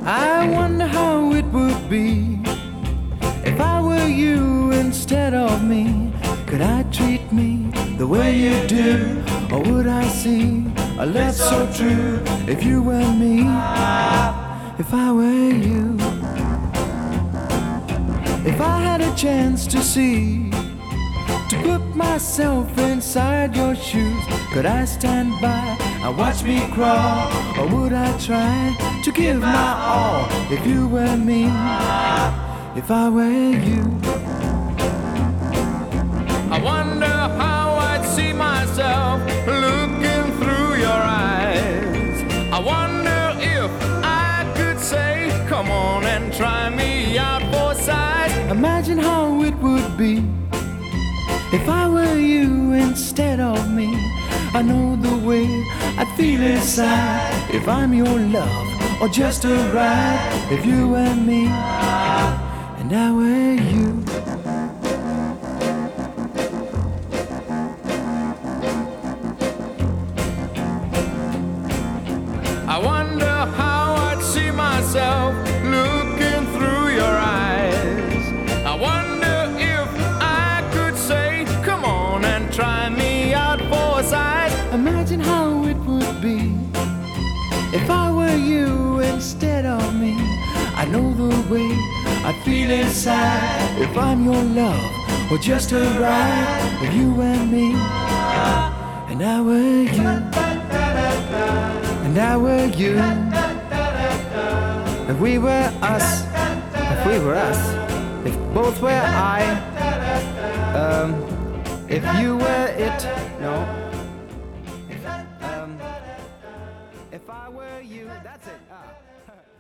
I wonder how it would be if I were you instead of me. Could I treat me the way you do, or would I see a love so true if you were me? If I were you, if I had a chance to see, to put myself inside your shoes, could I stand by and watch me crawl, or would I try to give my all if you were me? If I were you, I wonder how I'd see myself looking through your eyes. I wonder if I could say, come on and try me out for size. Imagine how it would be if I were you instead of me. I know the way I'd feel inside if I'm your love or just a ride. If you were me and I were you. I wonder how I'd see myself looking through your eyes. I wonder if I could say, come on and try me out for size. Imagine how it would be if I were you instead of me. I know the way I'd feel inside if I'm your love or just a ride. If you and me and I were you, and I were you, if we were us, if we were us, if both were I, if you were it, no, if I were you, that's it.